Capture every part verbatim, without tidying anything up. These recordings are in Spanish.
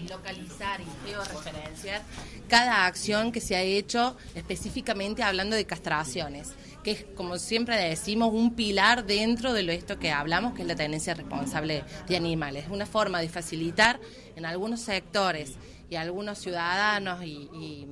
localizar y georreferenciar cada acción que se ha hecho específicamente hablando de castraciones, que es, como siempre decimos, un pilar dentro de lo esto que hablamos, que es la tenencia responsable de animales. Es una forma de facilitar en algunos sectores y algunos ciudadanos y, y,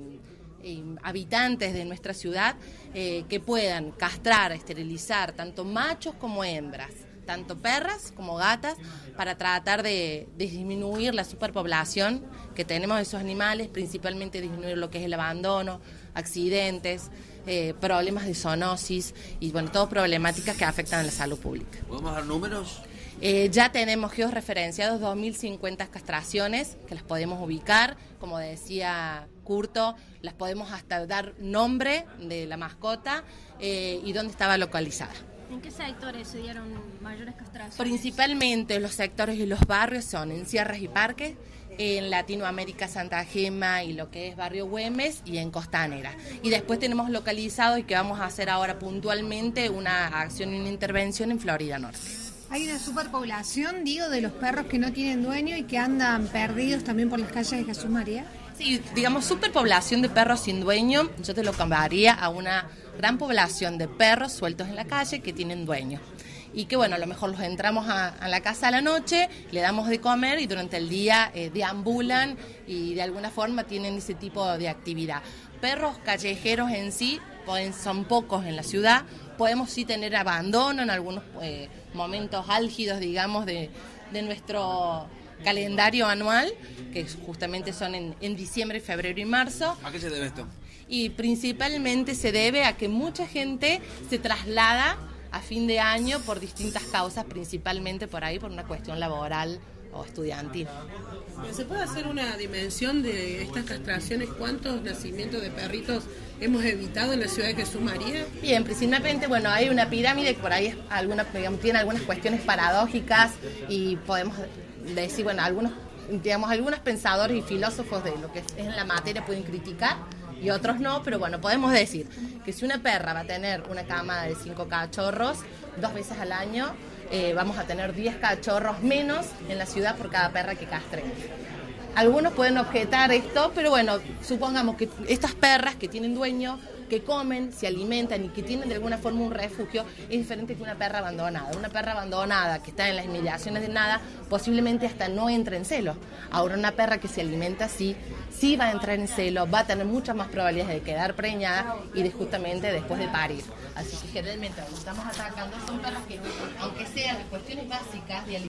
y habitantes de nuestra ciudad eh, que puedan castrar, esterilizar tanto machos como hembras, tanto perras como gatas, para tratar de, de disminuir la superpoblación que tenemos de esos animales, principalmente disminuir lo que es el abandono, accidentes, eh, problemas de zoonosis y bueno, todas problemáticas que afectan a la salud pública. ¿Podemos dar números? Eh, ya tenemos georreferenciados dos mil cincuenta castraciones que las podemos ubicar, como decía Curto, las podemos hasta dar nombre de la mascota eh, y dónde estaba localizada. ¿En qué sectores se dieron mayores castraciones? Principalmente los sectores y los barrios son en Sierras y Parques, en Latinoamérica Santa Gema y lo que es Barrio Güemes y en Costanera. Y después tenemos localizado y que vamos a hacer ahora puntualmente una acción y una intervención en Florida Norte. Hay una superpoblación, digo, de los perros que no tienen dueño y que andan perdidos también por las calles de Jesús María. Sí, digamos, superpoblación de perros sin dueño, yo te lo cambiaría a una gran población de perros sueltos en la calle que tienen dueño. Y que bueno, a lo mejor los entramos a, a la casa a la noche, le damos de comer y durante el día eh, deambulan y de alguna forma tienen ese tipo de actividad. Perros callejeros en sí pueden, son pocos en la ciudad, podemos sí tener abandono en algunos eh, momentos álgidos, digamos, de, de nuestro calendario anual, que justamente son en, en diciembre, febrero y marzo. ¿A qué se debe esto? Y principalmente se debe a que mucha gente se traslada a fin de año por distintas causas, principalmente por ahí por una cuestión laboral o estudiantil. ¿Se puede hacer una dimensión de estas castraciones? ¿Cuántos nacimientos de perritos hemos evitado en la ciudad de Jesús María? Bien, principalmente, bueno, hay una pirámide que por ahí es alguna, digamos, tiene algunas cuestiones paradójicas y podemos decir, bueno, algunos, digamos, algunos pensadores y filósofos de lo que es en la materia pueden criticar y otros no, pero bueno, podemos decir que si una perra va a tener una camada de cinco cachorros dos veces al año, eh, vamos a tener diez cachorros menos en la ciudad por cada perra que castremos. Algunos pueden objetar esto, pero bueno, supongamos que estas perras que tienen dueño, que comen, se alimentan y que tienen de alguna forma un refugio, es diferente que una perra abandonada. Una perra abandonada que está en las inmediaciones de nada, posiblemente hasta no entre en celo. Ahora una perra que se alimenta así, sí va a entrar en celo, va a tener muchas más probabilidades de quedar preñada y de justamente después de parir. Así que generalmente lo que estamos atacando son perras que, aunque sean las cuestiones básicas de alimentación,